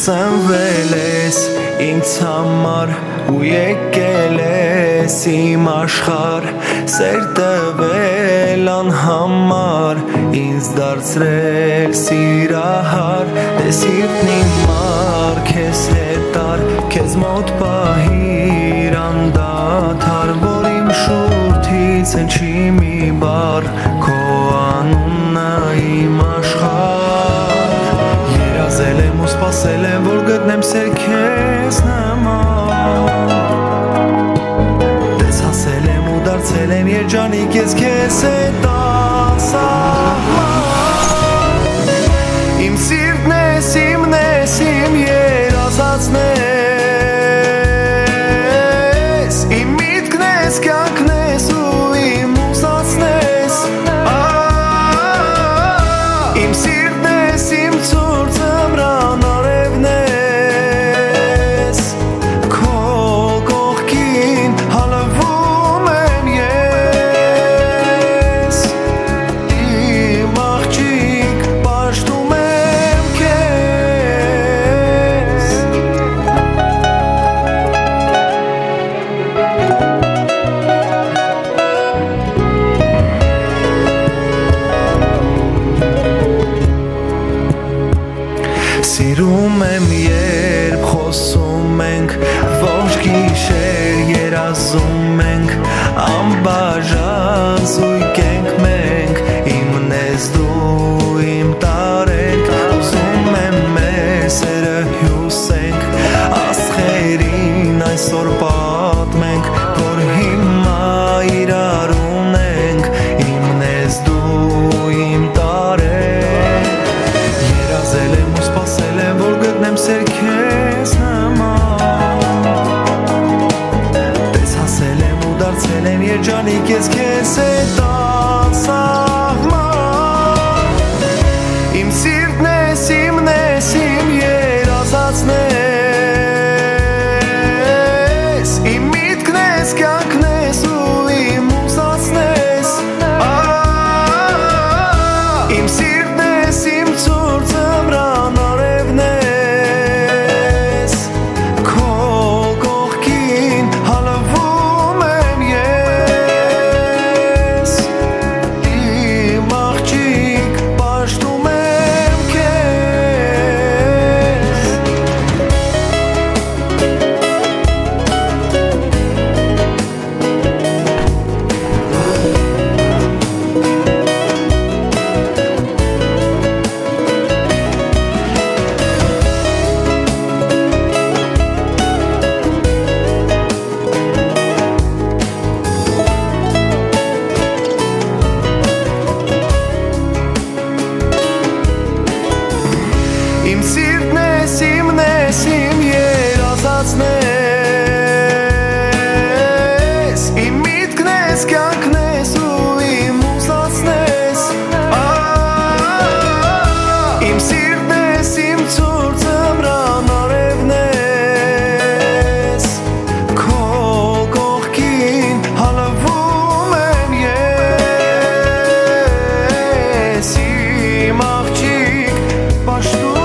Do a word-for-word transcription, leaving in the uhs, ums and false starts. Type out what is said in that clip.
ծնվել ես ինձ համար ու եկել ես իմ աշխարհ սեր տվել անհամար ինձ դարձրել սիրահար դե սիրտն իմ մար քեզ հետար քեզ մոտ պահիր անդադար որ իմ շուրթից հնչի մի բառ քո անունը իմ աշխարհ երազել եմ ու սպասել եմ որ գտնեմ սեր քեզ նման դες հասել եմ ու դարձել եմ երջանիկ ես քեզ հետ ասահման իմ սիրտն ես իմն ես իմ երազածն ես իմ միտքն ես կյանքն ես ու իմ ուզածն ես իմ սիրտն ես իմ ցուրտ ձմռան արևն ես քո կողքին հալվում եմ ես իմ աղջիկ պաշտում եմ քեզ Սիրում եմ երբ խոսում ենք ոչ գիշեր երազում ենք անբաժան զույգ ենք մենք իմն ես դու իմ տարենք ուզում եմ մեր սերը հյուսենք աստղերին այսօր պատմենք որ հիմա իրար ունենք իմն ես դու իմ տարենք երազել եմ ու սպասել եմ որ գտնեմ սեր քեզ նման դες հասել եմ ու դարձել եմ երջանիկ ես քեզ հետ ասահման իմ սիրտն ես իմն ես իմ երազածն ես իմ միտքն ես կյանքն ես ու իմ ուզածն ես իմ սիրտն ես իմ ցուրտ ձմռան արևն ես քո կողքին հալվում եմ ես իմ աղջիկ պաշտում եմ քեզ Իմ սիրտն ես իմն ես իմ երազածն ես իմ միտքն ես կյանքն ես ու իմ ուզածն ես իմ սիրտն ես իմ ցուրտ ձմռան արևն ես քո կողքին հալվում եմ ես իմ աղջիկ պաշտում